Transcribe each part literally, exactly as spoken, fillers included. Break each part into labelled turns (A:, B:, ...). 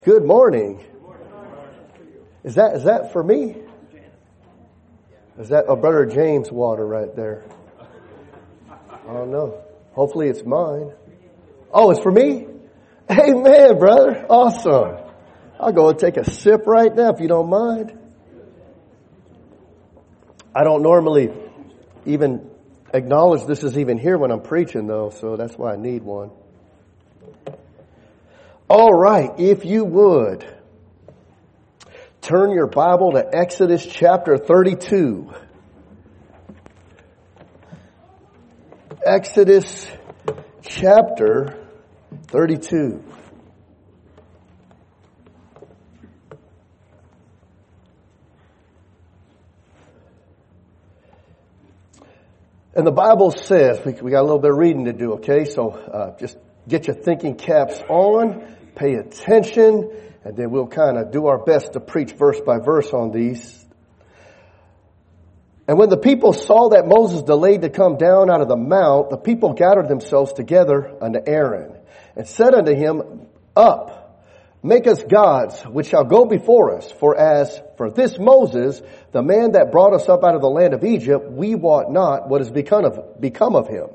A: Good morning. Is that is that for me? Is that a Brother James water right there? I don't know. Hopefully it's mine. Oh, it's for me? Amen, brother. Awesome. I'll go and take a sip right now if you don't mind. I don't normally even acknowledge this is even here when I'm preaching though, so that's why I need one. All right, if you would, turn your Bible to Exodus chapter thirty-two. Exodus chapter thirty-two. And the Bible says, we, we got a little bit of reading to do, okay? So uh, just get your thinking caps on. Pay attention, and then we'll kind of do our best to preach verse by verse on these. And when the people saw that Moses delayed to come down out of the mount, the people gathered themselves together unto Aaron, and said unto him, Up, make us gods, which shall go before us. For as for this Moses, the man that brought us up out of the land of Egypt, we wot not what has become of, become of him.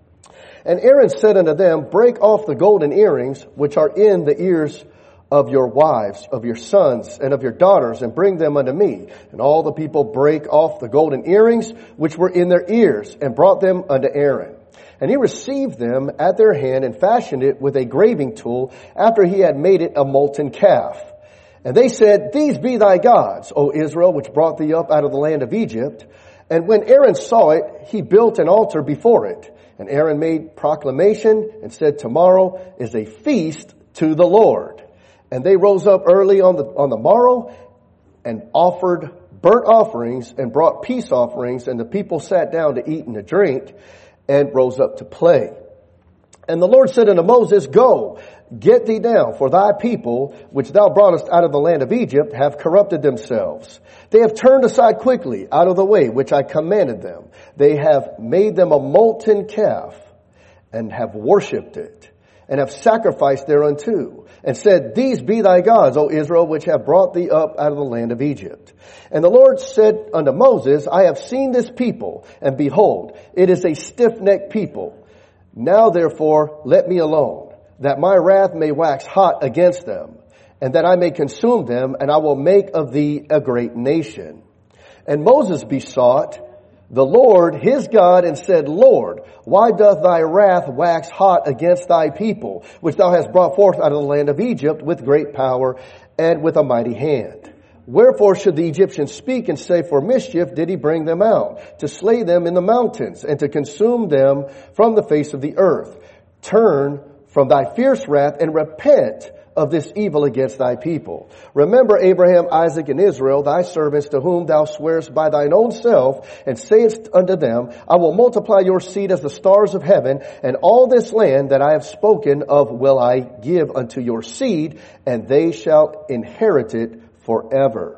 A: And Aaron said unto them, Break off the golden earrings which are in the ears of your wives, of your sons, and of your daughters, and bring them unto me. And all the people brake off the golden earrings which were in their ears, and brought them unto Aaron. And he received them at their hand, and fashioned it with a graving tool, after he had made it a molten calf. And they said, These be thy gods, O Israel, which brought thee up out of the land of Egypt. And when Aaron saw it, he built an altar before it. And Aaron made proclamation and said, Tomorrow is a feast to the Lord. And they rose up early on the, on the morrow and offered burnt offerings and brought peace offerings. And the people sat down to eat and to drink and rose up to play. And the Lord said unto Moses, Go, get thee down, for thy people, which thou broughtest out of the land of Egypt, have corrupted themselves. They have turned aside quickly out of the way which I commanded them. They have made them a molten calf, and have worshipped it, and have sacrificed thereunto, and said, These be thy gods, O Israel, which have brought thee up out of the land of Egypt. And the Lord said unto Moses, I have seen this people, and behold, it is a stiff-necked people. Now therefore let me alone, that my wrath may wax hot against them, and that I may consume them, and I will make of thee a great nation. And Moses besought the Lord his God, and said, Lord, why doth thy wrath wax hot against thy people, which thou hast brought forth out of the land of Egypt with great power and with a mighty hand? Wherefore should the Egyptians speak and say, For mischief did he bring them out, to slay them in the mountains, and to consume them from the face of the earth? Turn from thy fierce wrath, and repent of this evil against thy people. Remember Abraham, Isaac, and Israel, thy servants, to whom thou swearest by thine own self, and sayest unto them, I will multiply your seed as the stars of heaven, and all this land that I have spoken of will I give unto your seed, and they shall inherit it forever.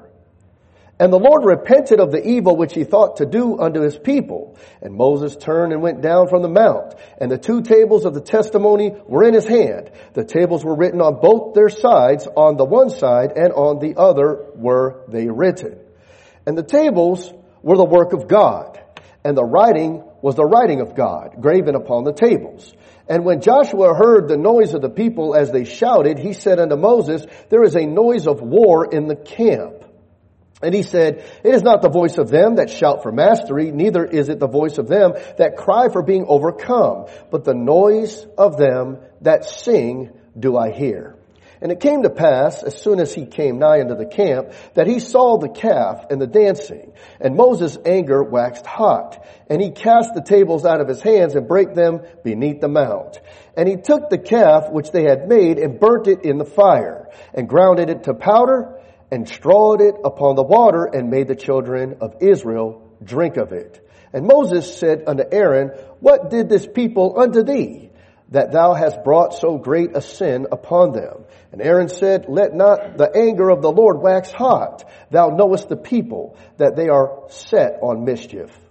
A: And the Lord repented of the evil which he thought to do unto his people. And Moses turned and went down from the mount, and the two tables of the testimony were in his hand. The tables were written on both their sides, on the one side and on the other were they written. And the tables were the work of God, and the writing was the writing of God, graven upon the tables. And when Joshua heard the noise of the people as they shouted, he said unto Moses, There is a noise of war in the camp. And he said, It is not the voice of them that shout for mastery, neither is it the voice of them that cry for being overcome, but the noise of them that sing do I hear. And it came to pass, as soon as he came nigh unto the camp, that he saw the calf and the dancing. And Moses' anger waxed hot, and he cast the tables out of his hands and brake them beneath the mount. And he took the calf which they had made and burnt it in the fire, and grounded it to powder, and strawed it upon the water, and made the children of Israel drink of it. And Moses said unto Aaron, What did this people unto thee, that thou hast brought so great a sin upon them? And Aaron said, Let not the anger of the Lord wax hot. Thou knowest the people, that they are set on mischief.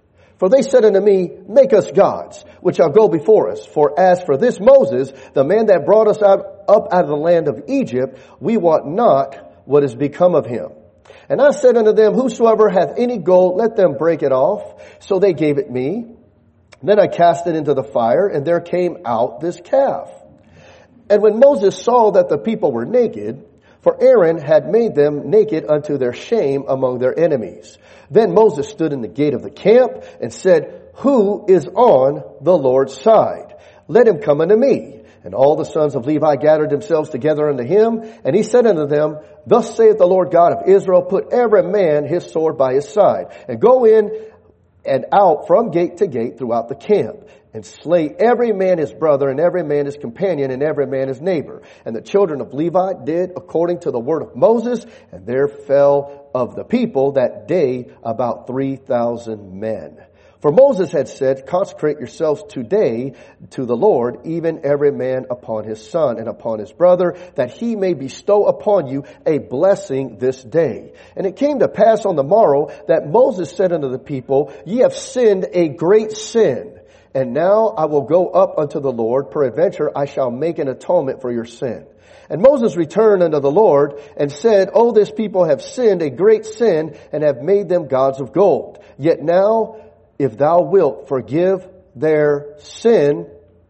A: For they said unto me, make us gods, which shall go before us. For as for this Moses, the man that brought us out, up out of the land of Egypt, we want not what is become of him. And I said unto them, whosoever hath any gold, let them break it off. So they gave it me. Then I cast it into the fire, and there came out this calf. And when Moses saw that the people were naked, for Aaron had made them naked unto their shame among their enemies. Then Moses stood in the gate of the camp and said, who is on the Lord's side? Let him come unto me. And all the sons of Levi gathered themselves together unto him. And he said unto them, thus saith the Lord God of Israel, put every man his sword by his side, and go in and out from gate to gate throughout the camp, and slay every man his brother, and every man his companion, and every man his neighbor. And the children of Levi did according to the word of Moses, and there fell of the people that day about three thousand men. For Moses had said, consecrate yourselves today to the Lord, even every man upon his son and upon his brother, that he may bestow upon you a blessing this day. And it came to pass on the morrow that Moses said unto the people, ye have sinned a great sin. And now I will go up unto the Lord, peradventure I shall make an atonement for your sin. And Moses returned unto the Lord and said, oh, this people have sinned a great sin and have made them gods of gold. Yet now, if thou wilt forgive their sin,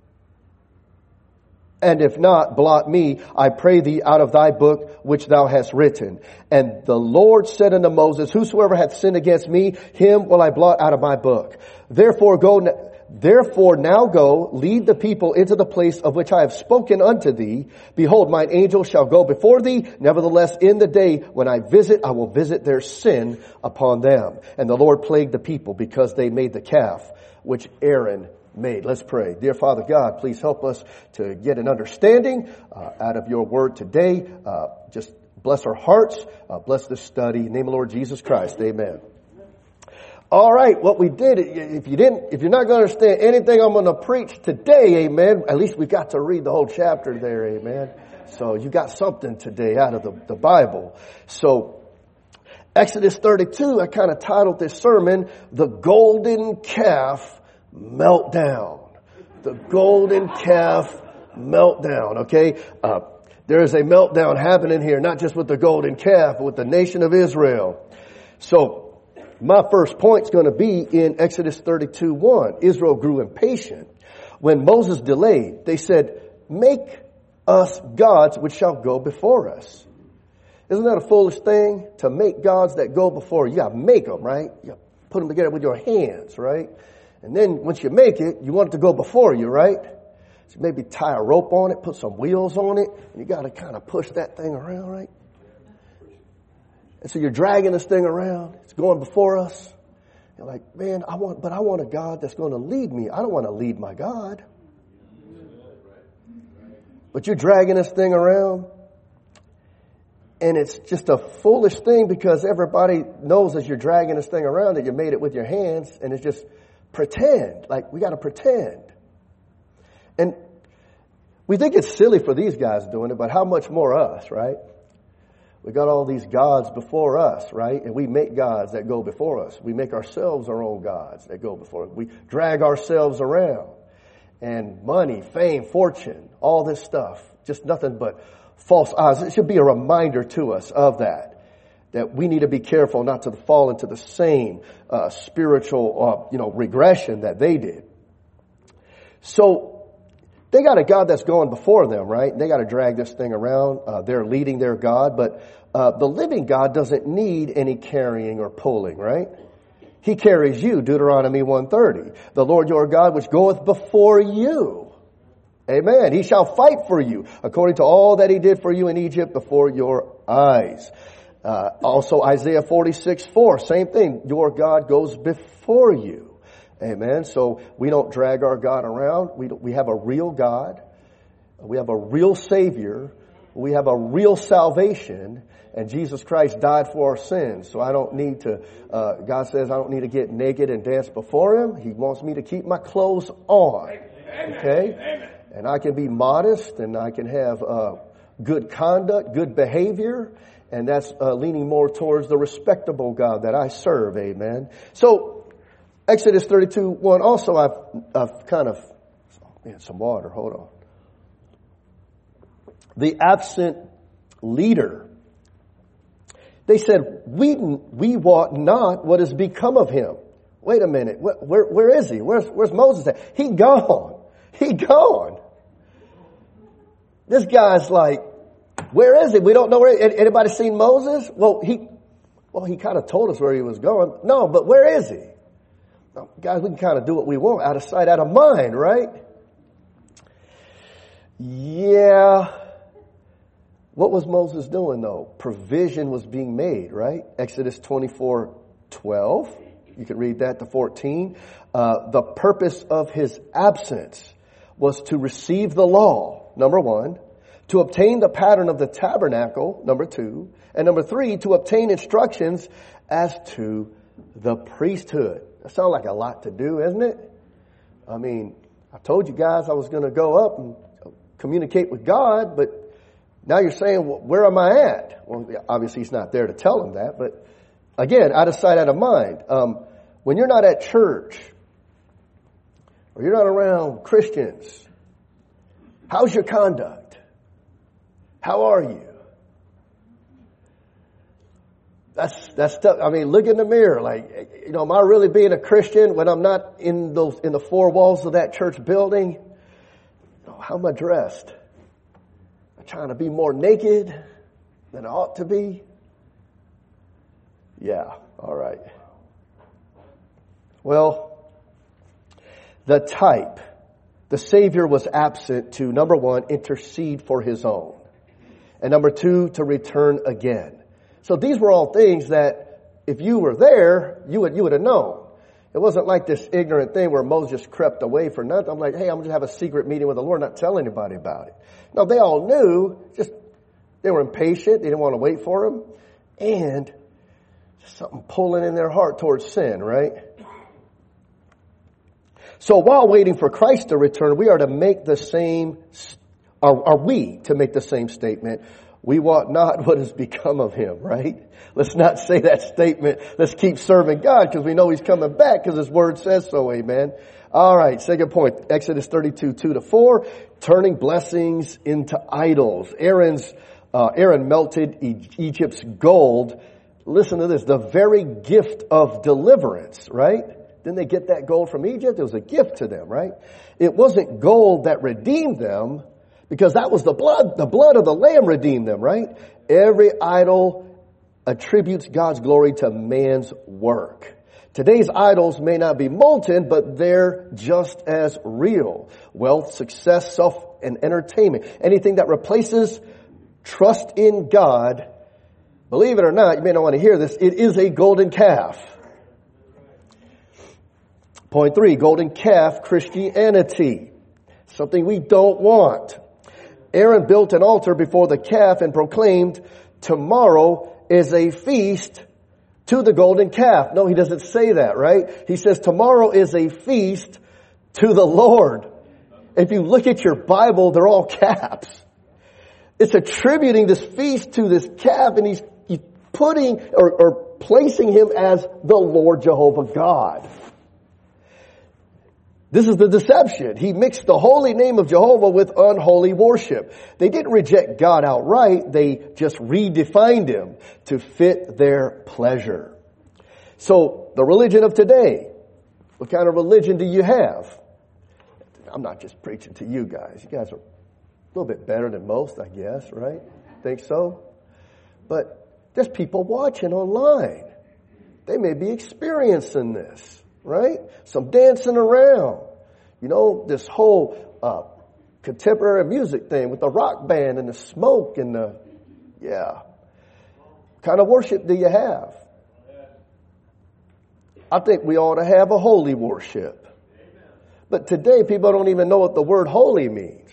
A: and if not, blot me, I pray thee, out of thy book which thou hast written. And the Lord said unto Moses, whosoever hath sinned against me, him will I blot out of my book. Therefore go, therefore now go, lead the people into the place of which I have spoken unto thee. Behold, mine angel shall go before thee. Nevertheless, in the day when I visit, I will visit their sin upon them. And the Lord plagued the people because they made the calf which Aaron made. Let's pray. Dear Father God, please help us to get an understanding uh, out of your word today. Uh, just bless our hearts. Uh, bless this study. In the name of the Lord Jesus Christ. Amen. All right, what we did, if you didn't, if you're not going to understand anything I'm going to preach today, amen, at least we got to read the whole chapter there, amen. So you got something today out of the, the Bible. So Exodus thirty-two, I kind of titled this sermon, The Golden Calf Meltdown. The Golden Calf Meltdown, okay? Uh, there is a meltdown happening here, not just with the golden calf, but with the nation of Israel. So, my first point is going to be in Exodus thirty-two one. Israel grew impatient. When Moses delayed, they said, make us gods which shall go before us. Isn't that a foolish thing? To make gods that go before you. You got to make them, right? You got to put them together with your hands, right? And then once you make it, you want it to go before you, right? So maybe tie a rope on it, put some wheels on it, and you got to kind of push that thing around, right? And so you're dragging this thing around. It's going before us. You're like, man, I want, but I want a God that's going to lead me. I don't want to lead my God. But you're dragging this thing around. And it's just a foolish thing because everybody knows as you're dragging this thing around that you made it with your hands. And it's just pretend. Like, we got to pretend. And we think it's silly for these guys doing it, but how much more us, right? We got all these gods before us, right? And we make gods that go before us. We make ourselves our own gods that go before us. We drag ourselves around. And money, fame, fortune, all this stuff, just nothing but false eyes. It should be a reminder to us of that, that we need to be careful not to fall into the same uh, spiritual, uh, you know, regression that they did. So, they got a God that's going before them, right? They got to drag this thing around. Uh, they're leading their God, but uh, the living God doesn't need any carrying or pulling, right? He carries you, Deuteronomy one thirty. The Lord your God which goeth before you. Amen. He shall fight for you according to all that he did for you in Egypt before your eyes. Uh, also Isaiah forty-six four, same thing. Your God goes before you. Amen. So we don't drag our God around. We don't, we have a real God. We have a real Savior. We have a real salvation. And Jesus Christ died for our sins. So I don't need to, uh, God says I don't need to get naked and dance before him. He wants me to keep my clothes on. Okay? And I can be modest and I can have uh, good conduct, good behavior. And that's uh, leaning more towards the respectable God that I serve. Amen. So, Exodus thirty-two one. Also, I've, I've kind of, man, some water. Hold on. The absent leader. They said, we, we wot not what has become of him. Wait a minute. Where, where, where is he? Where's, where's Moses at? He gone. He gone. This guy's like, where is he? We don't know where. Anybody seen Moses? Well, he, well, he kind of told us where he was going. No, but where is he? Now, guys, we can kind of do what we want. Out of sight, out of mind, right? Yeah. What was Moses doing though? Provision was being made, right? Exodus twenty-four twelve. You can read that to fourteen. Uh, the purpose of his absence was to receive the law, number one, to obtain the pattern of the tabernacle, number two, and number three, to obtain instructions as to the priesthood. That sounds like a lot to do, isn't it? I mean, I told you guys I was going to go up and communicate with God, but now you're saying, well, where am I at? Well, obviously he's not there to tell him that, but again, out of sight, out of mind. Um, when you're not at church, or you're not around Christians, how's your conduct? How are you? That's, that's tough. I mean, look in the mirror. Like, you know, am I really being a Christian when I'm not in those, in the four walls of that church building? How am I dressed? Am I trying to be more naked than I ought to be? Yeah. All right. Well, the type, the Savior was absent to, number one, intercede for his own. And number two, to return again. So these were all things that if you were there, you would, you would have known. It wasn't like this ignorant thing where Moses just crept away for nothing. I'm like, hey, I'm going to have a secret meeting with the Lord, not tell anybody about it. No, they all knew, just they were impatient. They didn't want to wait for him. And something pulling in their heart towards sin, right? So while waiting for Christ to return, we are to make the same, are, are we to make the same statement? We want not what has become of him, right? Let's not say that statement. Let's keep serving God because we know he's coming back because his word says so, amen. All right, second point, Exodus thirty-two, two to four, turning blessings into idols. Aaron's, uh, Aaron melted e- Egypt's gold. Listen to this, the very gift of deliverance, right? Didn't they get that gold from Egypt? It was a gift to them, right? It wasn't gold that redeemed them because that was the blood. The blood of the Lamb redeemed them, right? Every idol attributes God's glory to man's work. Today's idols may not be molten, but they're just as real. Wealth, success, self, and entertainment. Anything that replaces trust in God, believe it or not, you may not want to hear this, it is a golden calf. Point three, golden calf Christianity. Something we don't want. Aaron built an altar before the calf and proclaimed, tomorrow is a feast to the golden calf. No, he doesn't say that, right? He says tomorrow is a feast to the Lord. If you look at your Bible, they're all caps. It's attributing this feast to this calf, and he's, he's putting or, or placing him as the Lord Jehovah God. This is the deception. He mixed the holy name of Jehovah with unholy worship. They didn't reject God outright. They just redefined him to fit their pleasure. So the religion of today, what kind of religion do you have? I'm not just preaching to you guys. You guys are a little bit better than most, I guess, right? Think so? But there's people watching online. They may be experiencing this. Right? Some dancing around. You know, this whole uh, contemporary music thing with the rock band and the smoke and the, yeah. What kind of worship do you have? I think we ought to have a holy worship. But today people don't even know what the word holy means.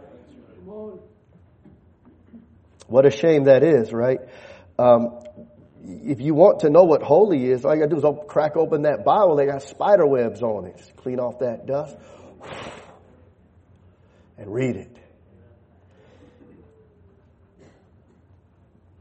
A: What a shame that is, right? Um, If you want to know what holy is, all you got to do is crack open that Bible. They got spider webs on it. Just clean off that dust and read it.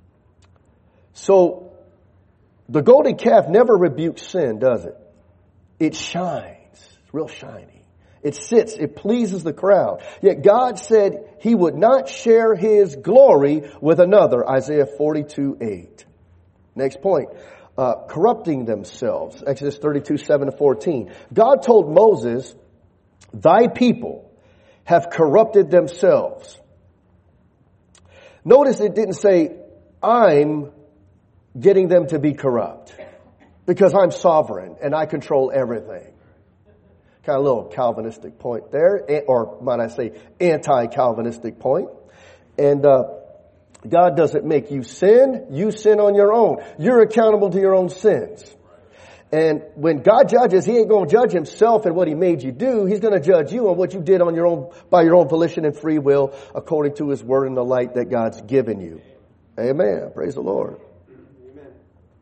A: So, the golden calf never rebukes sin, does it? It shines. It's real shiny. It sits. It pleases the crowd. Yet God said he would not share his glory with another. Isaiah forty-two eight. Next point. Uh, corrupting themselves. Exodus thirty-two seven to fourteen. God told Moses, thy people have corrupted themselves. Notice it didn't say, I'm getting them to be corrupt because I'm sovereign and I control everything. Kind of a little Calvinistic point there, or might I say anti-Calvinistic point. And uh, God doesn't make you sin. You sin on your own. You're accountable to your own sins. And when God judges, he ain't going to judge himself and what he made you do. He's going to judge you on what you did on your own, by your own volition and free will, according to his word and the light that God's given you. Amen. Praise the Lord. Amen.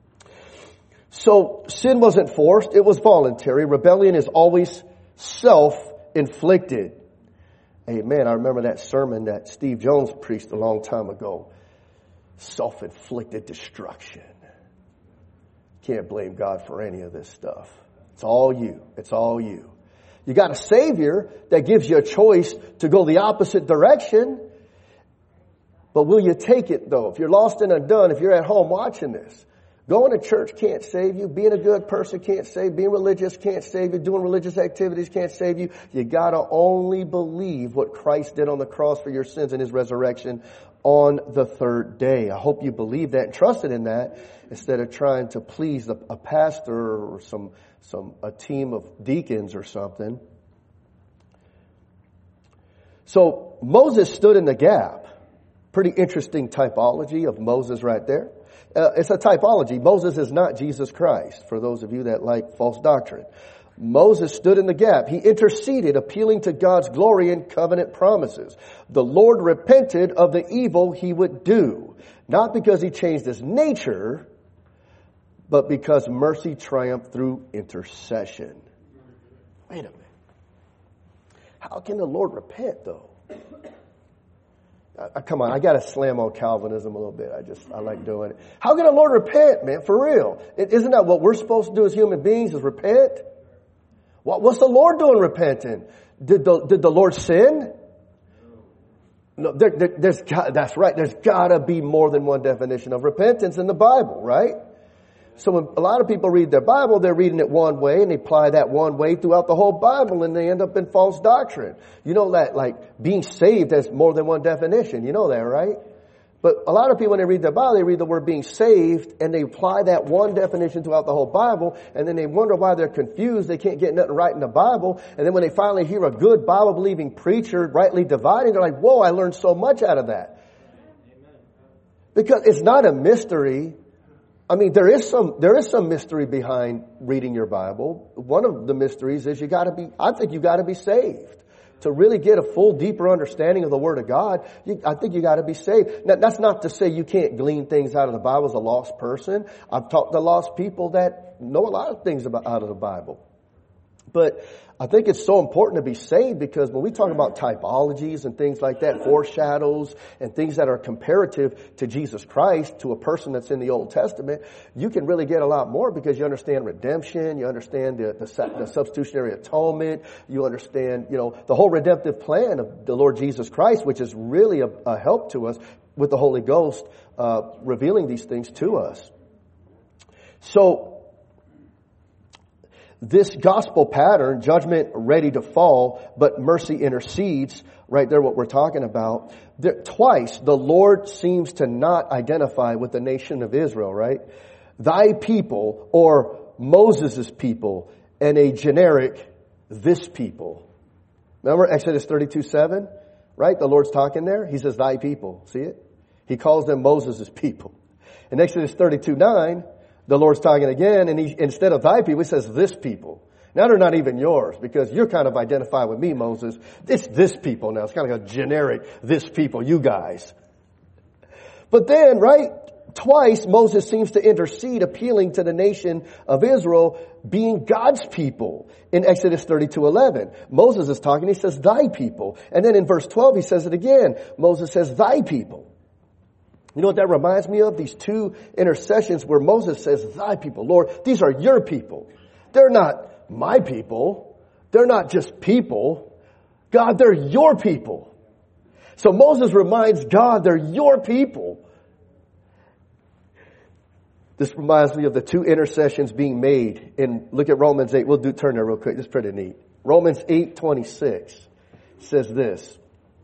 A: So sin wasn't forced. It was voluntary. Rebellion is always self-inflicted. Amen. I remember that sermon that Steve Jones preached a long time ago. Self-inflicted destruction. Can't blame God for any of this stuff. It's all you. It's all you. You got a Savior that gives you a choice to go the opposite direction. But will you take it though? If you're lost and undone, if you're at home watching this, going to church can't save you. Being a good person can't save you. Being religious can't save you. Doing religious activities can't save you. You gotta only believe what Christ did on the cross for your sins and his resurrection on the third day. I hope you believe that and trusted in that instead of trying to please a, a pastor or some, some, a team of deacons or something. So Moses stood in the gap. Pretty interesting typology of Moses right there. Uh, it's a typology. Moses is not Jesus Christ, for those of you that like false doctrine. Moses stood in the gap. He interceded, appealing to God's glory and covenant promises. The Lord repented of the evil he would do, not because he changed his nature, but because mercy triumphed through intercession. Wait a minute. How can the Lord repent, though? Uh, come on, I got to slam on Calvinism a little bit. I just, I like doing it. How can the Lord repent, man? For real. It, isn't that what we're supposed to do as human beings, is repent? What, what's the Lord doing repenting? Did the, did the Lord sin? No, there, there, there's got, that's right. There's got to be more than one definition of repentance in the Bible, right? So when a lot of people read their Bible, they're reading it one way and they apply that one way throughout the whole Bible and they end up in false doctrine. You know that, like, being saved has more than one definition. You know that, right? But a lot of people, when they read their Bible, they read the word being saved and they apply that one definition throughout the whole Bible, and then they wonder why they're confused. They can't get nothing right in the Bible. And then when they finally hear a good Bible-believing preacher rightly dividing, they're like, whoa, I learned so much out of that. Because it's not a mystery. I mean, there is some, there is some mystery behind reading your Bible. One of the mysteries is you gotta be, I think you gotta be saved. To really get a full, deeper understanding of the Word of God, you, I think you gotta be saved. Now, that's not to say you can't glean things out of the Bible as a lost person. I've talked to lost people that know a lot of things about, out of the Bible. But I think it's so important to be saved because when we talk about typologies and things like that, foreshadows and things that are comparative to Jesus Christ, to a person that's in the Old Testament, you can really get a lot more because you understand redemption, you understand the, the, the substitutionary atonement, you understand, you know, the whole redemptive plan of the Lord Jesus Christ, which is really a, a help to us with the Holy Ghost, uh, revealing these things to us. So, this gospel pattern, judgment ready to fall, but mercy intercedes, right there what we're talking about. There, twice the Lord seems to not identify with the nation of Israel, right? Thy people, or Moses' people, and a generic, this people. Remember Exodus thirty-two seven, right? The Lord's talking there. He says, thy people. See it? He calls them Moses' people. In Exodus thirty-two nine, the Lord's talking again, and he, instead of thy people, he says this people. Now they're not even yours, because you're kind of identified with me, Moses. It's this people now. It's kind of like a generic, this people, you guys. But then, right, twice Moses seems to intercede, appealing to the nation of Israel being God's people. In Exodus thirty-two eleven, Moses is talking, he says thy people. And then in verse twelve, he says it again. Moses says thy people. You know what that reminds me of? These two intercessions where Moses says, thy people, Lord, these are your people. They're not my people. They're not just people. God, they're your people. So Moses reminds God, they're your people. This reminds me of the two intercessions being made in, look at Romans eight. We'll do turn there real quick. It's pretty neat. Romans eight twenty-six says this.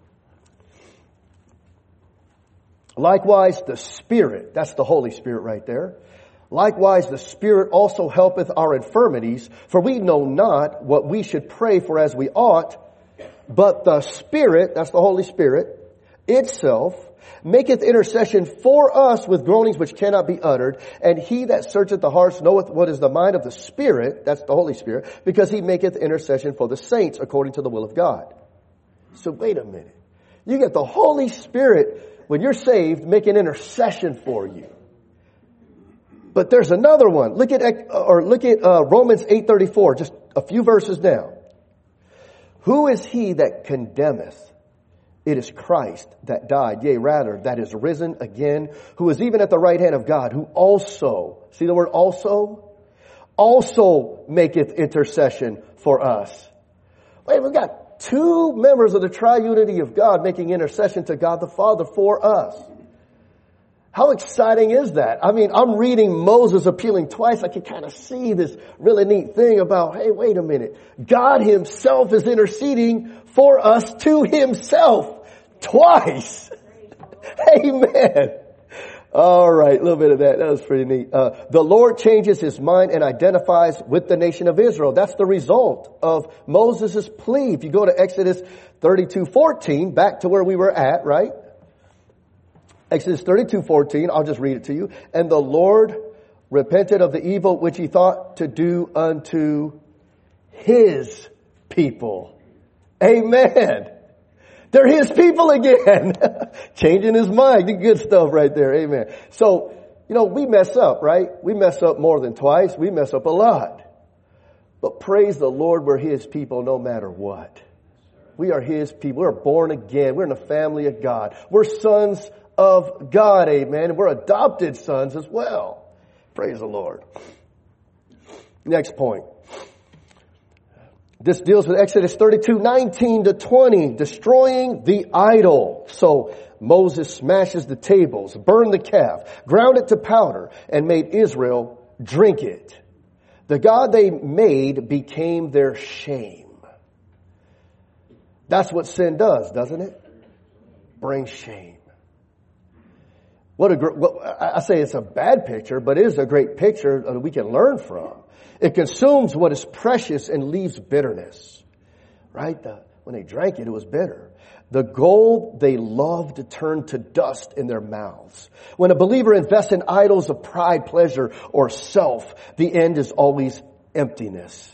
A: Likewise, the Spirit, that's the Holy Spirit right there. Likewise, the Spirit also helpeth our infirmities, for we know not what we should pray for as we ought, but the Spirit, that's the Holy Spirit, itself, maketh intercession for us with groanings which cannot be uttered. And he that searcheth the hearts knoweth what is the mind of the Spirit, that's the Holy Spirit, because he maketh intercession for the saints according to the will of God. So wait a minute. You get the Holy Spirit, when you're saved, making intercession for you. But there's another one. Look at, or look at uh, Romans eight thirty-four, just a few verses down. Who is he that condemneth? It is Christ that died, yea, rather, that is risen again, who is even at the right hand of God, who also, see the word also? Also maketh intercession for us. Wait, we've got two members of the triunity of God making intercession to God the Father for us. How exciting is that? I mean, I'm reading Moses appealing twice. I can kind of see this really neat thing about, hey, wait a minute. God himself is interceding for us to himself twice. Amen. All right, a little bit of that. That was pretty neat. Uh, the Lord changes his mind and identifies with the nation of Israel. That's the result of Moses' plea. If you go to Exodus thirty-two fourteen, back to where we were at, right? Exodus thirty-two fourteen, I'll just read it to you. And the Lord repented of the evil which he thought to do unto his people. Amen. They're his people again. Changing his mind. The good stuff right there. Amen. So, you know, we mess up, right? We mess up more than twice. We mess up a lot. But praise the Lord, we're his people no matter what. We are his people. We're born again. We're in the family of God. We're sons of God. Amen. And we're adopted sons as well. Praise the Lord. Next point. This deals with Exodus thirty-two nineteen to twenty, destroying the idol. So Moses smashes the tables, burned the calf, ground it to powder, and made Israel drink it. The God they made became their shame. That's what sin does, doesn't it? Bring shame. What a great, well, I say it's a bad picture, but it is a great picture that we can learn from. It consumes what is precious and leaves bitterness. Right? The, when they drank it, it was bitter. The gold they loved turned to dust in their mouths. When a believer invests in idols of pride, pleasure, or self, the end is always emptiness.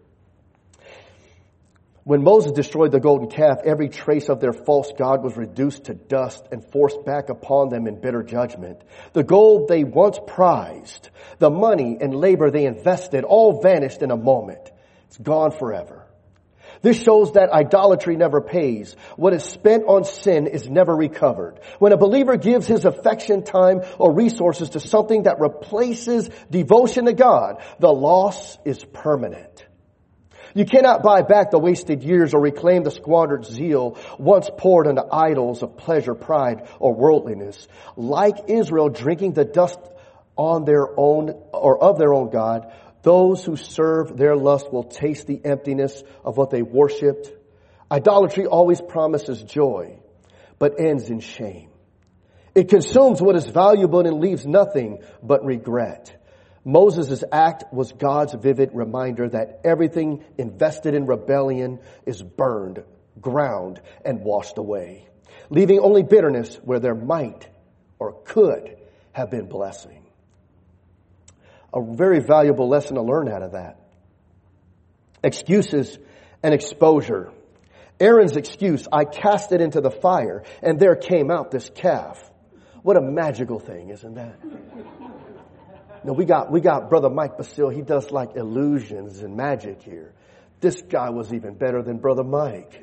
A: When Moses destroyed the golden calf, every trace of their false god was reduced to dust and forced back upon them in bitter judgment. The gold they once prized, the money and labor they invested, all vanished in a moment. It's gone forever. This shows that idolatry never pays. What is spent on sin is never recovered. When a believer gives his affection, time, or resources to something that replaces devotion to God, the loss is permanent. You cannot buy back the wasted years or reclaim the squandered zeal once poured into idols of pleasure, pride, or worldliness. Like Israel drinking the dust on their own or of their own God, those who serve their lust will taste the emptiness of what they worshipped. Idolatry always promises joy, but ends in shame. It consumes what is valuable and leaves nothing but regret. Moses' act was God's vivid reminder that everything invested in rebellion is burned, ground, and washed away, leaving only bitterness where there might or could have been blessing. A very valuable lesson to learn out of that. Excuses and exposure. Aaron's excuse, I cast it into the fire, and there came out this calf. What a magical thing, isn't that? No, we got, we got Brother Mike Basile. He does like illusions and magic here. This guy was even better than Brother Mike.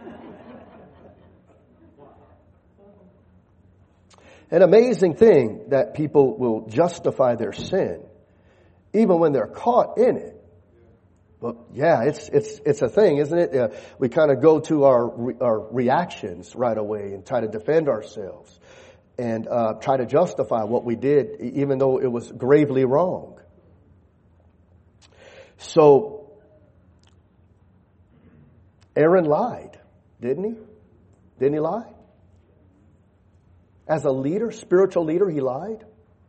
A: An amazing thing that people will justify their sin, even when they're caught in it. Well, yeah, it's it's it's a thing, isn't it? Uh, we kind of go to our re- our reactions right away and try to defend ourselves and uh, try to justify what we did, even though it was gravely wrong. So Aaron lied, didn't he? Didn't he lie? As a leader, spiritual leader, he lied.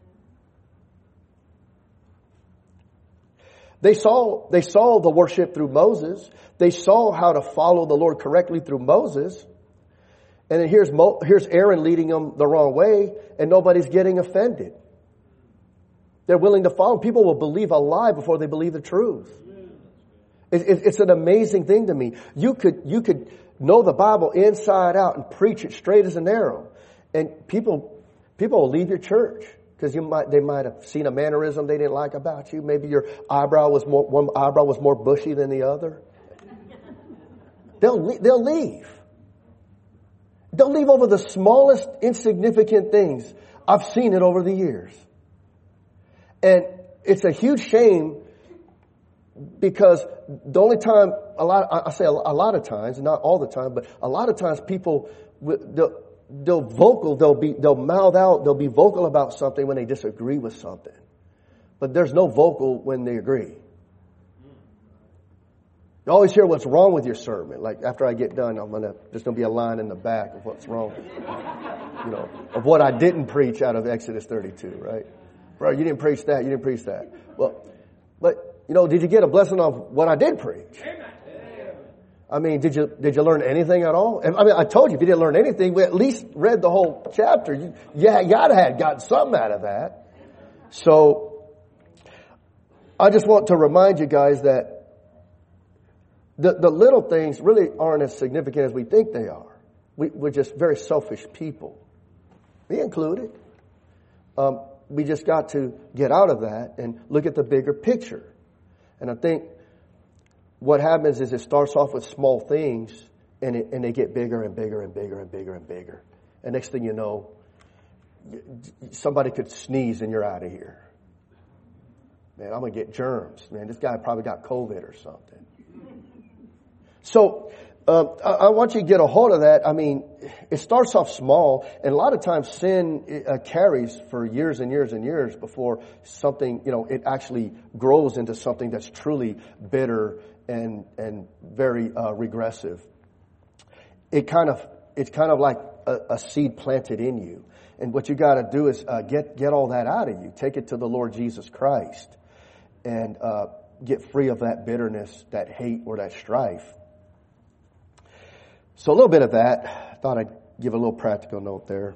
A: They saw, they saw the worship through Moses. They saw how to follow the Lord correctly through Moses. And then here's, Mo, here's Aaron leading them the wrong way, and nobody's getting offended. They're willing to follow. People will believe a lie before they believe the truth. It, it, it's an amazing thing to me. You could, you could know the Bible inside out and preach it straight as an arrow. And people, people will leave your church. Because you might, they might have seen a mannerism they didn't like about you. Maybe your eyebrow was more, one eyebrow was more bushy than the other. They'll, they'll leave. They'll leave over the smallest insignificant things. I've seen it over the years. And it's a huge shame because the only time, a lot, I say a lot of times, not all the time, but a lot of times people, they'll, They'll vocal, they'll be, they'll mouth out, they'll be vocal about something when they disagree with something. But there's no vocal when they agree. You always hear what's wrong with your sermon. Like after I get done, I'm gonna, there's gonna be a line in the back of what's wrong. You know, of what I didn't preach out of Exodus thirty-two, right? Bro, you didn't preach that, you didn't preach that. Well, but, you know, did you get a blessing off what I did preach? I mean, did you, did you learn anything at all? I mean, I told you if you didn't learn anything, we at least read the whole chapter. You, yeah, you gotta have gotten something out of that. So, I just want to remind you guys that the, the little things really aren't as significant as we think they are. We, we're just very selfish people. Me included. Um, we just got to get out of that and look at the bigger picture. And I think what happens is it starts off with small things and it, and they get bigger and bigger and bigger and bigger and bigger. And next thing you know, somebody could sneeze and you're out of here. Man, I'm going to get germs. Man, this guy probably got COVID or something. So, um, I, I want you to get a hold of that. I mean, it starts off small, and a lot of times sin uh, carries for years and years and years before something, you know, it actually grows into something that's truly bitter and and very uh, regressive. It kind of it's kind of like a, a seed planted in you, and what you got to do is uh, get get all that out of you. Take it to the Lord Jesus Christ, and uh, get free of that bitterness, that hate, or that strife. So a little bit of that. I thought I'd give a little practical note there.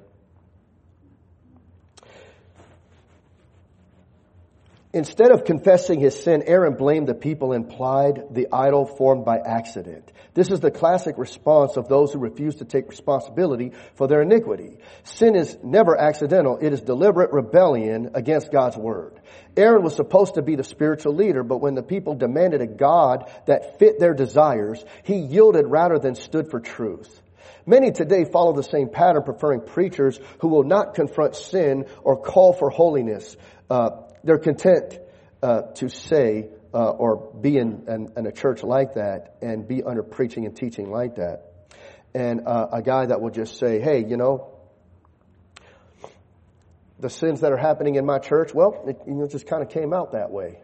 A: Instead of confessing his sin, Aaron blamed the people and plied the idol formed by accident. This is the classic response of those who refuse to take responsibility for their iniquity. Sin is never accidental. It is deliberate rebellion against God's word. Aaron was supposed to be the spiritual leader, but when the people demanded a God that fit their desires, he yielded rather than stood for truth. Many today follow the same pattern, preferring preachers who will not confront sin or call for holiness. Uh, they're content uh, to say uh, or be in, in, in a church like that and be under preaching and teaching like that. And uh, a guy that will just say, hey, you know, the sins that are happening in my church, well, it you know, just kind of came out that way.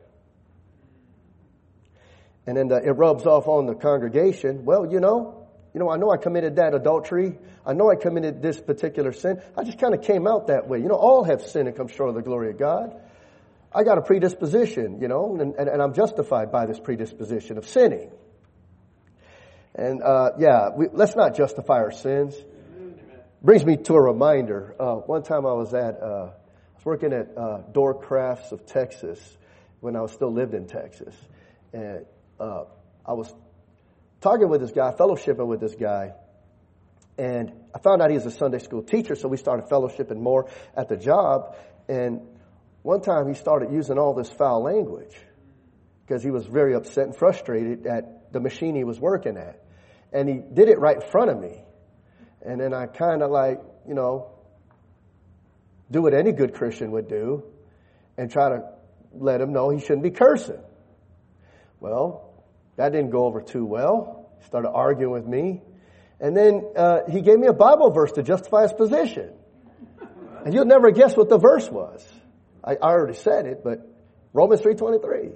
A: And then the, it rubs off on the congregation. Well, you know, you know, I know I committed that adultery. I know I committed this particular sin. I just kind of came out that way. You know, all have sinned and come short of the glory of God. I got a predisposition, you know, and, and, and I'm justified by this predisposition of sinning. And, uh, yeah, we, let's not justify our sins. Brings me to a reminder. Uh, one time I was at, uh, I was working at, uh, Door Crafts of Texas when I was still lived in Texas. And, uh, I was talking with this guy, fellowshipping with this guy. And I found out he was a Sunday school teacher, so we started fellowshipping more at the job. And one time he started using all this foul language because he was very upset and frustrated at the machine he was working at. And he did it right in front of me. And then I kind of like, you know, do what any good Christian would do and try to let him know he shouldn't be cursing. Well, That didn't go over too well. He started arguing with me. And then uh, he gave me a Bible verse to justify his position. And you'll never guess what the verse was. I, I already said it, but Romans three twenty-three.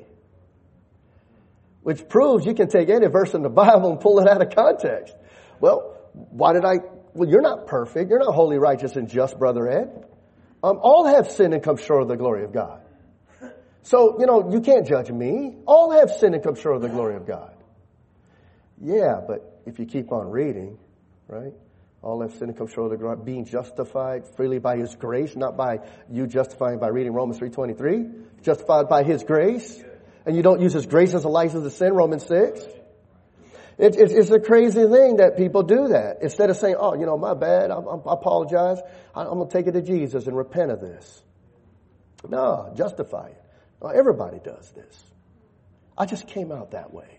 A: Which proves you can take any verse in the Bible and pull it out of context. Well, why did I... Well, you're not perfect. You're not holy, righteous, and just, Brother Ed. Um, all have sinned and come short of the glory of God. So, you know, you can't judge me. All have sinned and come short of the glory of God. Yeah, but if you keep on reading, right? All have sinned and come short of the glory, being justified freely by His grace, not by you justifying by reading Romans three twenty-three. Justified by His grace. And you don't use His grace as a license to sin, Romans six. It, it's, it's a crazy thing that people do that. Instead of saying, oh, you know, my bad, I, I apologize. I, I'm going to take it to Jesus and repent of this. No, justify it. Well, everybody does this. I just came out that way.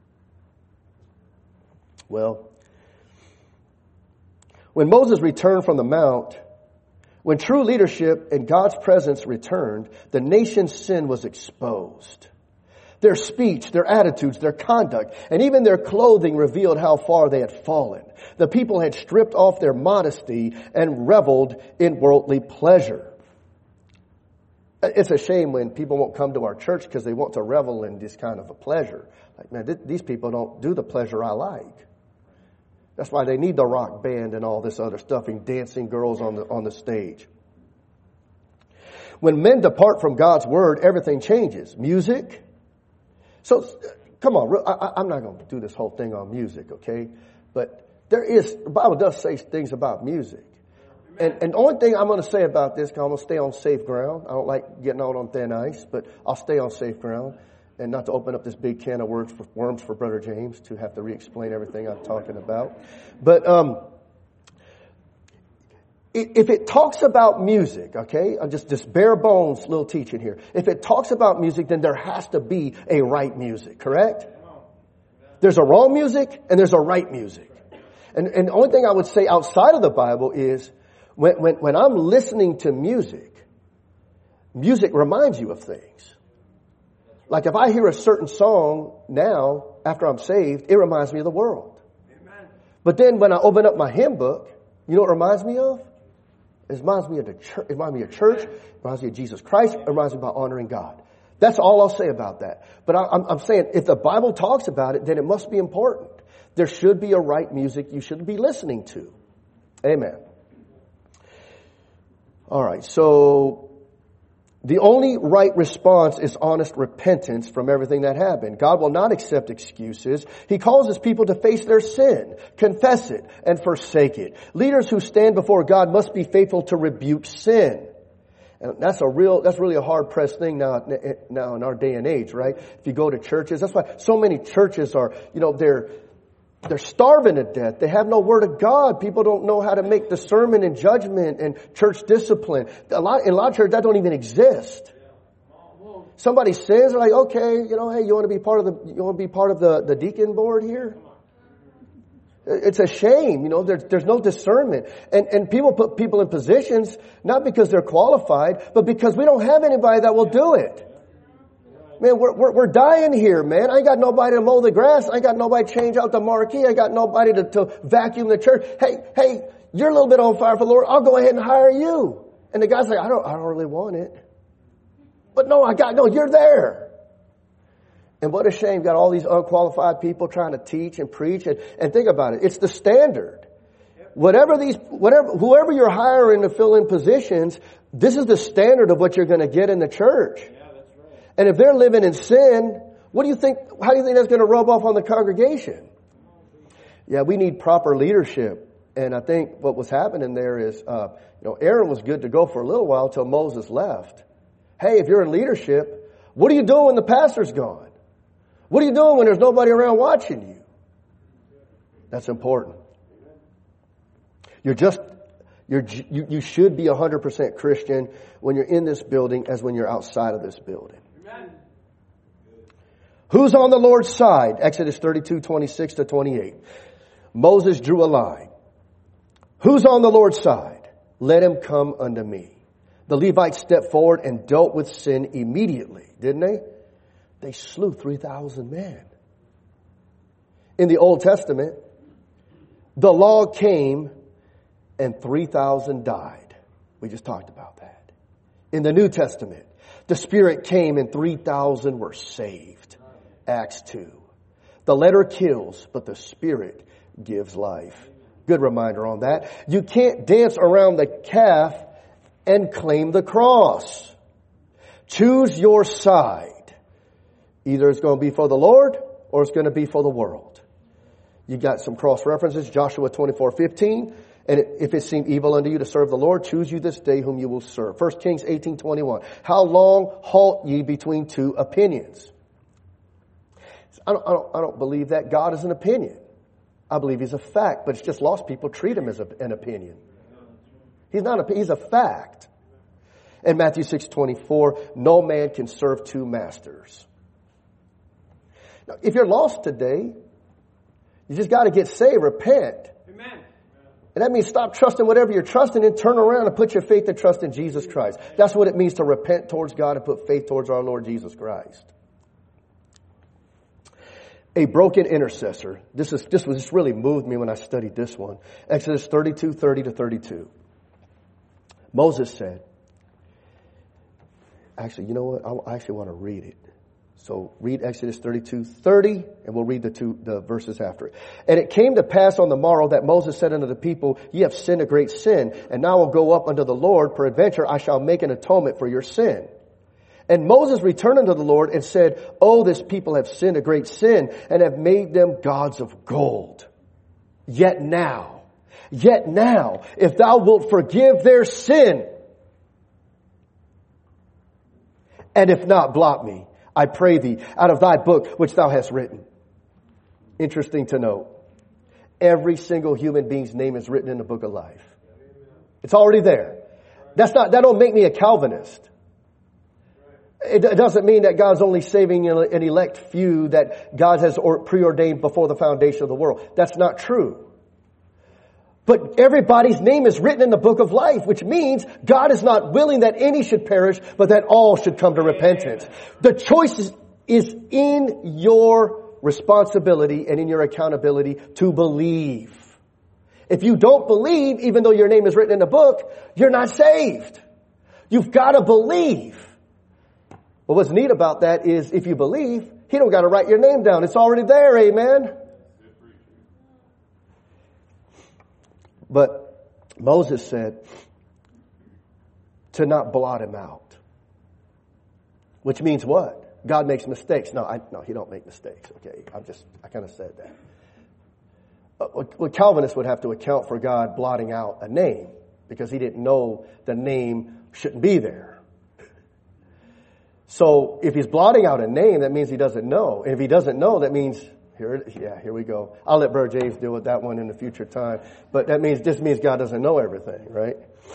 A: Well, when Moses returned from the mount, when true leadership and God's presence returned, the nation's sin was exposed. Their speech, their attitudes, their conduct, and even their clothing revealed how far they had fallen. The people had stripped off their modesty and reveled in worldly pleasure. It's a shame when people won't come to our church because they want to revel in this kind of a pleasure. Like, man, th- these people don't do the pleasure I like. That's why they need the rock band and all this other stuff and dancing girls on the on the stage. When men depart from God's word, everything changes. Music. So, come on, I, I'm not going to do this whole thing on music, okay? But there is, the Bible does say things about music. And, and the only thing I'm going to say about this, because I'm going to stay on safe ground. I don't like getting out on thin ice, but I'll stay on safe ground. And not to open up this big can of worms for, worms for Brother James to have to re-explain everything I'm talking about. But um, if it talks about music, okay, I'm just this bare bones little teaching here. If it talks about music, then there has to be a right music, correct? There's a wrong music and there's a right music. And, and the only thing I would say outside of the Bible is when, when, when I'm listening to music, music reminds you of things. Like if I hear a certain song now, after I'm saved, it reminds me of the world. Amen. But then when I open up my hymn book, you know what it reminds me of? It reminds me of the church. It reminds me of church. It reminds me of Jesus Christ. It reminds me about honoring God. That's all I'll say about that. But I, I'm, I'm saying if the Bible talks about it, then it must be important. There should be a right music you should be listening to. Amen. All right. So the only right response is honest repentance from everything that happened. God will not accept excuses. He calls His people to face their sin, confess it, and forsake it. Leaders who stand before God must be faithful to rebuke sin. And that's a real, that's really a hard pressed thing now, now in our day and age, right? If you go to churches, that's why so many churches are, you know, they're, They're starving to death. They have no word of God. People don't know how to make discernment and judgment and church discipline. A lot, in a lot of churches, that don't even exist. Somebody sins, they're like, okay, you know, hey, you want to be part of the, you want to be part of the, the deacon board here? It's a shame, you know, there's, there's no discernment. And, and people put people in positions, not because they're qualified, but because we don't have anybody that will do it. Man, we're, we're, we're dying here, man. I ain't got nobody to mow the grass. I ain't got nobody to change out the marquee. I got nobody to, to vacuum the church. Hey, hey, you're a little bit on fire for the Lord. I'll go ahead and hire you. And the guy's like, I don't, I don't really want it. But no, I got, no, you're there. And what a shame. You've got all these unqualified people trying to teach and preach. And, and think about it. It's the standard. Whatever these, whatever, whoever you're hiring to fill in positions, this is the standard of what you're going to get in the church. And if they're living in sin, what do you think, how do you think that's going to rub off on the congregation? Yeah, we need proper leadership. And I think what was happening there is, uh, you know, Aaron was good to go for a little while till Moses left. Hey, if you're in leadership, what are you doing when the pastor's gone? What are you doing when there's nobody around watching you? That's important. You're just, you're, you, you should be one hundred percent Christian when you're in this building as when you're outside of this building. Who's on the Lord's side? Exodus thirty-two, twenty-six to twenty-eight. Moses drew a line. Who's on the Lord's side? Let him come unto me. The Levites stepped forward and dealt with sin immediately, didn't they? They slew three thousand men. In the Old Testament, the law came and three thousand died. We just talked about that. In the New Testament, the Spirit came and three thousand were saved. Acts two. The letter kills, but the Spirit gives life. Good reminder on that. You can't dance around the calf and claim the cross. Choose your side. Either it's going to be for the Lord or it's going to be for the world. You got some cross references. Joshua twenty-four fifteen. And if it seem evil unto you to serve the Lord, choose you this day whom you will serve. First Kings eighteen twenty-one. How long halt ye between two opinions? I don't, I don't, I don't believe that God is an opinion. I believe He's a fact, but it's just lost people treat Him as a, an opinion. He's not a, He's a fact. In Matthew six twenty-four, no man can serve two masters. Now, if you're lost today, you just got to get saved, repent.
B: Amen.
A: And that means stop trusting whatever you're trusting and turn around and put your faith and trust in Jesus Christ. That's what it means to repent towards God and put faith towards our Lord Jesus Christ. A broken intercessor. This is this was this really moved me when I studied this one. Exodus thirty-two, thirty to thirty-two. Moses said, actually, you know what? I actually want to read it. So read Exodus thirty-two, thirty, and we'll read the two the verses after it. And it came to pass on the morrow that Moses said unto the people, ye have sinned a great sin, and now will go up unto the Lord, peradventure I shall make an atonement for your sin. And Moses returned unto the Lord and said, oh, this people have sinned a great sin, and have made them gods of gold. Yet now, yet now, if thou wilt forgive their sin, and if not, blot me, I pray thee, out of thy book which thou hast written. Interesting to note. Every single human being's name is written in the book of life. It's already there. That's not, that don't make me a Calvinist. It doesn't mean that God's only saving an elect few that God has preordained before the foundation of the world. That's not true. But everybody's name is written in the book of life, which means God is not willing that any should perish, but that all should come to repentance. The choice is, is in your responsibility and in your accountability to believe. If you don't believe, even though your name is written in the book, you're not saved. You've got to believe. Well, what's neat about that is if you believe, He don't got to write your name down. It's already there, amen? But Moses said to not blot him out. Which means what? God makes mistakes. No, I, no, He don't make mistakes. Okay, I'm just, I kind of said that. Uh, well, Calvinists would have to account for God blotting out a name because He didn't know the name shouldn't be there. So if He's blotting out a name, that means He doesn't know. And if He doesn't know, that means, here, yeah, here we go. I'll let Brother James deal with that one in the future time. But that means, this means God doesn't know everything, right?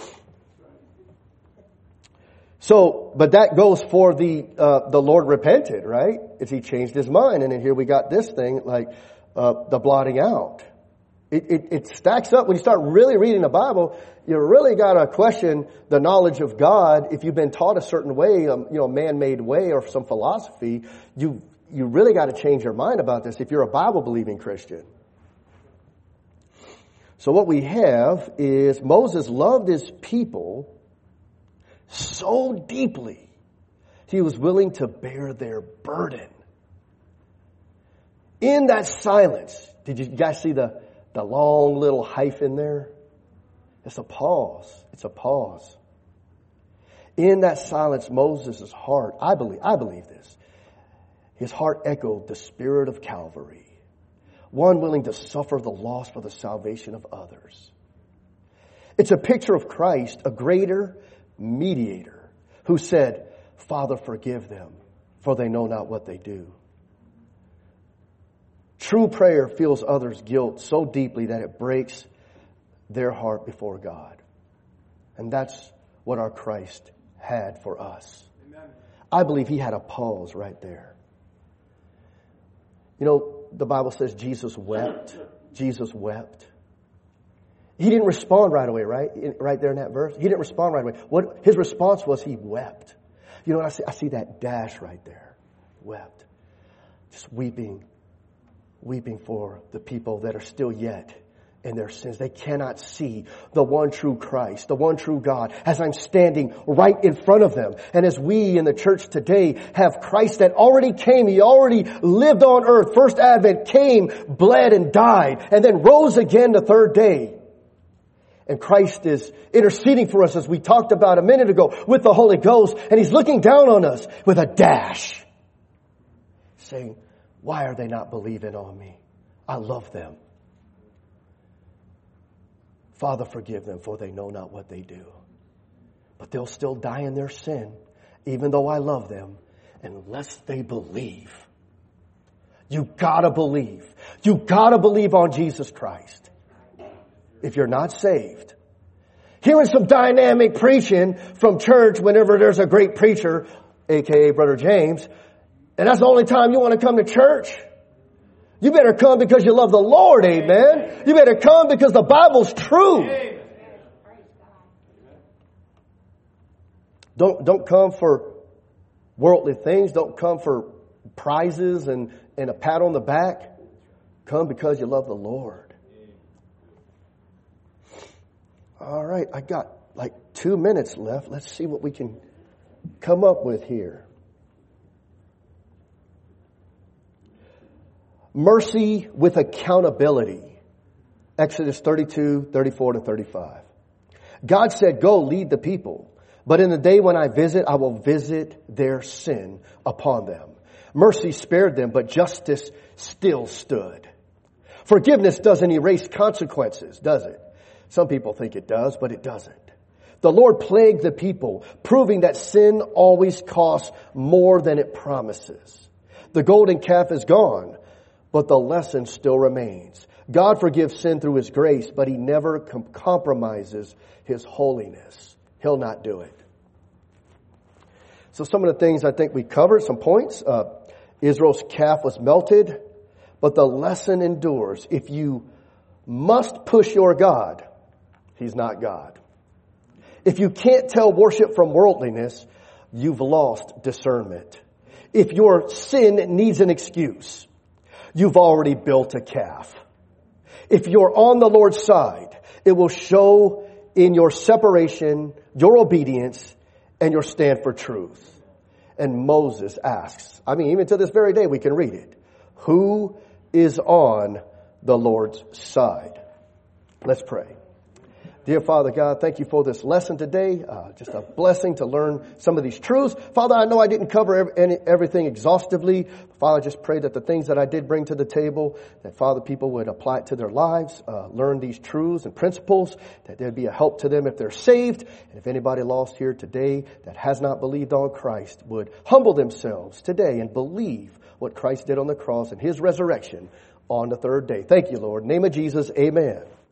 A: So, but that goes for the, uh, the Lord repented, right? If He changed His mind. And then here we got this thing, like, uh, the blotting out. It, it, it stacks up. When you start really reading the Bible, you really got to question the knowledge of God. If you've been taught a certain way, um, you know, man-made way or some philosophy, you, you really got to change your mind about this if you're a Bible-believing Christian. So what we have is Moses loved his people so deeply, he was willing to bear their burden. In that silence, did you guys see the The long little hyphen there? It's a pause. It's a pause. In that silence, Moses' heart, I believe, I believe this. His heart echoed the spirit of Calvary. One willing to suffer the loss for the salvation of others. It's a picture of Christ, a greater mediator, who said, Father, forgive them, for they know not what they do. True prayer feels others' guilt so deeply that it breaks their heart before God. And that's what our Christ had for us. Amen. I believe He had a pause right there. You know, the Bible says Jesus wept. Jesus wept. He didn't respond right away, right? Right there in that verse. He didn't respond right away. What his response was, He wept. You know what I see? I see that dash right there. Wept. Just weeping. weeping for the people that are still yet in their sins. They cannot see the one true Christ, the one true God, as I'm standing right in front of them. And as we in the church today have Christ that already came, He already lived on earth. First Advent came, bled and died, and then rose again the third day. And Christ is interceding for us, as we talked about a minute ago, with the Holy Ghost. And He's looking down on us with a dash, saying, why are they not believing on me? I love them. Father, forgive them, for they know not what they do. But they'll still die in their sin, even though I love them, unless they believe. You gotta believe. You gotta believe on Jesus Christ. If you're not saved. Hearing some dynamic preaching from church whenever there's a great preacher, aka Brother James, and that's the only time you want to come to church. You better come because you love the Lord, amen. You better come because the Bible's true. Don't, don't come for worldly things. Don't come for prizes and, and a pat on the back. Come because you love the Lord. All right, I got like two minutes left. Let's see what we can come up with here. Mercy with accountability. Exodus thirty-two, thirty-four to thirty-five. God said, go lead the people. But in the day when I visit, I will visit their sin upon them. Mercy spared them, but justice still stood. Forgiveness doesn't erase consequences, does it? Some people think it does, but it doesn't. The Lord plagued the people, proving that sin always costs more than it promises. The golden calf is gone, but the lesson still remains. God forgives sin through His grace, but He never com- compromises His holiness. He'll not do it. So some of the things I think we covered, some points. Uh, Israel's calf was melted, but the lesson endures. If you must push your God, He's not God. If you can't tell worship from worldliness, you've lost discernment. If your sin needs an excuse, you've already built a calf. If you're on the Lord's side, it will show in your separation, your obedience, and your stand for truth. And Moses asks, I mean, even to this very day we can read it, who is on the Lord's side? Let's pray. Dear Father God, thank you for this lesson today. Uh, just a blessing to learn some of these truths. Father, I know I didn't cover every, any, everything exhaustively. Father, I just pray that the things that I did bring to the table, that Father, people would apply it to their lives, uh, learn these truths and principles, that there'd be a help to them if they're saved. And if anybody lost here today that has not believed on Christ would humble themselves today and believe what Christ did on the cross and His resurrection on the third day. Thank you, Lord. In the name of Jesus, amen.